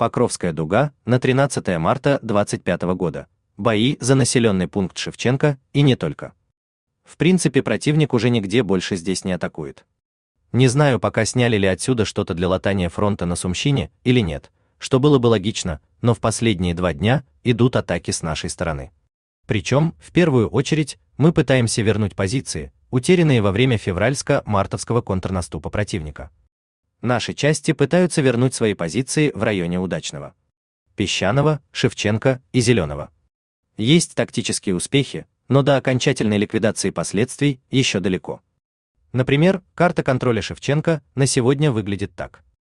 Покровская дуга на 13 марта 25 года. Бои за населенный пункт Шевченко и не только. В принципе, противник уже нигде больше здесь не атакует. Не знаю, пока сняли ли отсюда что-то для латания фронта на Сумщине или нет, что было бы логично, но в последние 2 дня идут атаки с нашей стороны. Причем, в первую очередь, мы пытаемся вернуть позиции, утерянные во время февральско-мартовского контрнаступа противника. Наши части пытаются вернуть свои позиции в районе Удачного, Песчаного, Шевченко и Зеленого. Есть тактические успехи, но до окончательной ликвидации последствий еще далеко. Например, карта контроля Шевченко на сегодня выглядит так.